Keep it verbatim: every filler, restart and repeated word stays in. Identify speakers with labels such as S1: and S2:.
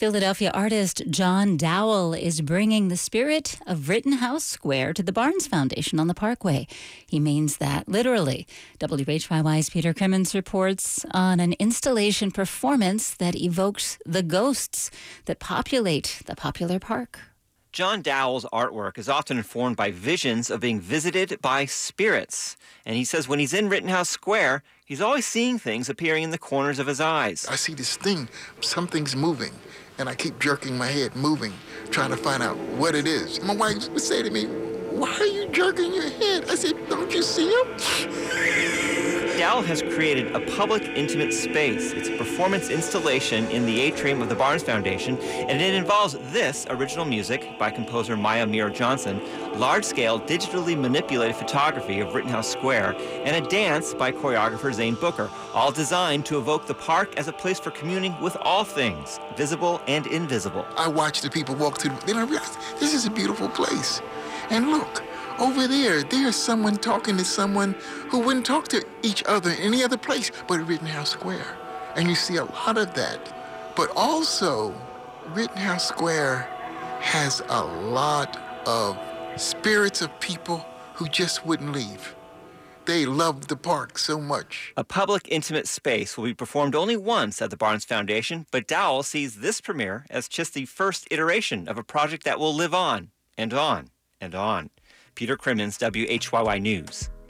S1: Philadelphia artist John Dowell is bringing the spirit of Rittenhouse Square to the Barnes Foundation on the Parkway. He means that literally. W H Y Y's Peter Crimmins reports on an installation performance that evokes the ghosts that populate the popular park.
S2: John Dowell's artwork is often informed by visions of being visited by spirits. And he says when he's in Rittenhouse Square, he's always seeing things appearing in the corners of his eyes.
S3: I see this thing, something's moving, and I keep jerking my head, moving, trying to find out what it is. My wife would say to me, "Why are you jerking your head?" I said, "Don't you see him?"
S2: Dowell has created a public, intimate space. It's a performance installation in the atrium of the Barnes Foundation, and it involves this original music by composer Maya Mir Johnson, large-scale, digitally manipulated photography of Rittenhouse Square, and a dance by choreographer Zane Booker, all designed to evoke the park as a place for communing with all things, visible and invisible.
S3: I watch the people walk through, then I realize this is a beautiful place. And look, over there, there's someone talking to someone who wouldn't talk to each other in any other place but at Rittenhouse Square. And you see a lot of that. But also, Rittenhouse Square has a lot of spirits of people who just wouldn't leave. They love the park so much.
S2: A public, intimate space will be performed only once at the Barnes Foundation, but Dowell sees this premiere as just the first iteration of a project that will live on and on and on. Peter Crimmins, W H Y Y News.